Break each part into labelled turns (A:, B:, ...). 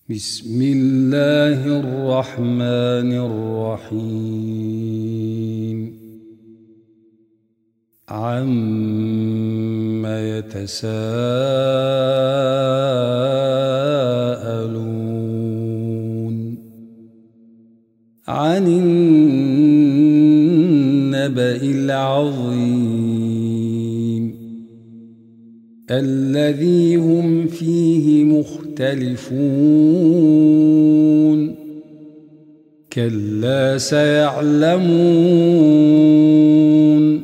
A: بسم الله الرحمن الرحيم عم يتساءلون عن النبأ العظيم الذي هم فيه مختلفون كلا سيعلمون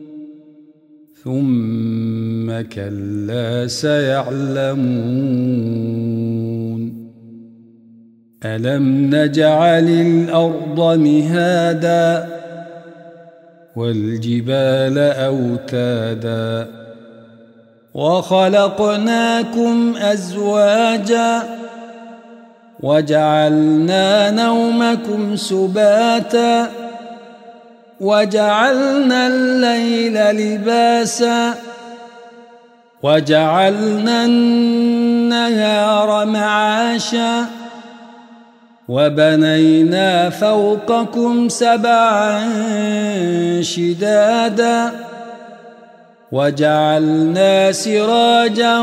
A: ثم كلا سيعلمون ألم نجعل الأرض مهادا والجبال أوتادا وخلقناكم أزواجا وجعلنا نومكم سباتا وجعلنا الليل لباسا وجعلنا النهار معاشا وبنينا فوقكم سبعا شدادا وجعلنا سراجا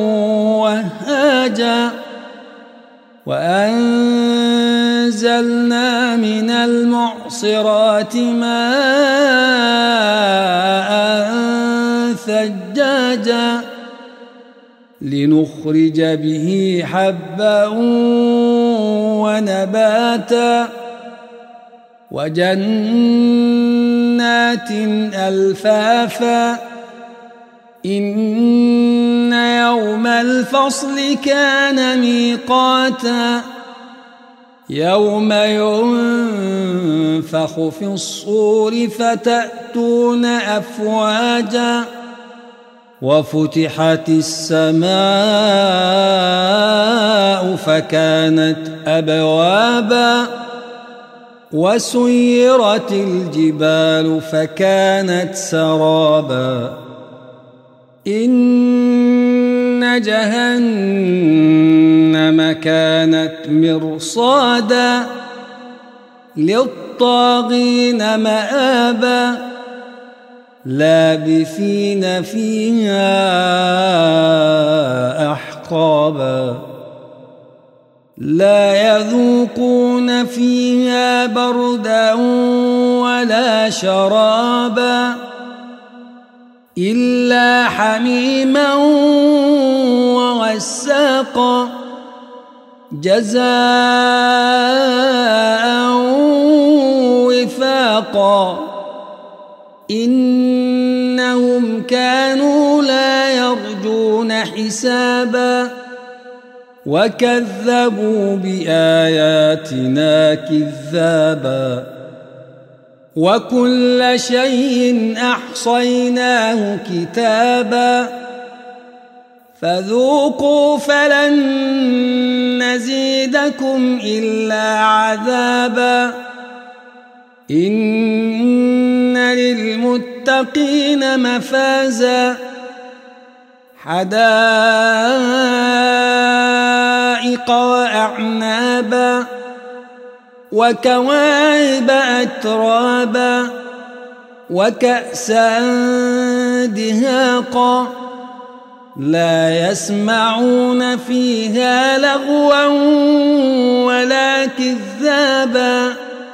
A: وهاجا وأنزلنا من المعصرات ماء ثجاجا لنخرج به حبا ونباتا وجنات ألفافا إن يوم الفصل كان ميقاتا يوم ينفخ في الصور فتأتون أفواجا وفتحت السماء فكانت أبوابا وسيرت الجبال فكانت سرابا إن جهنم كانت مرصادا للطاغين مآبا لابثين فيها أحقابا لا يذوقون فيها بردا ولا شرابا إلا حميما وغساقا جزاء وفاقا إنهم كانوا لا يرجون حسابا وكذبوا بآياتنا كذابا وكل شيء أحصيناه كتابا فذوقوا فلن نزيدكم إلا عذابا إن للمتقين مفازا حدائق وأعنابا وكواعب أترابا وكأسا دهاقا لا يسمعون فيها لغوا ولا كذابا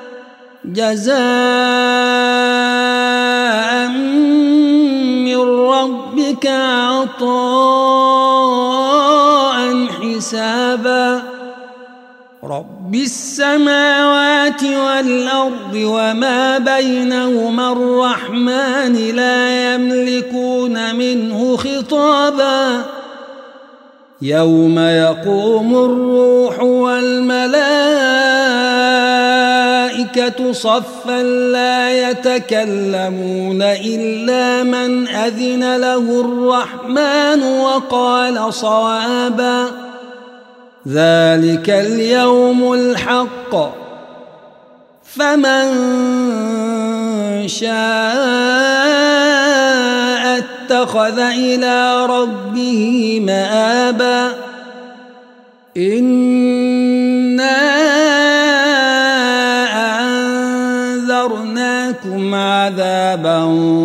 A: جزاء من ربك عطاء حسابا رب السماوات والأرض وما بينهما الرحمن لا يملكون منه خطابا يوم يقوم الروح والملائكة صفا لا يتكلمون إلا من أذن له الرحمن وقال صوابا ذلك اليوم الحق فمن شاء اتخذ إلى ربه مآبا. عذابا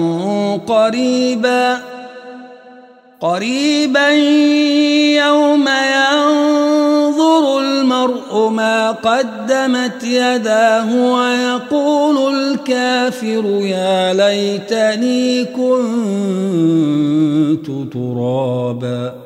A: قريبا يوم ينظر المرء ما قدمت يداه ويقول الكافر يا ليتني كنت ترابا.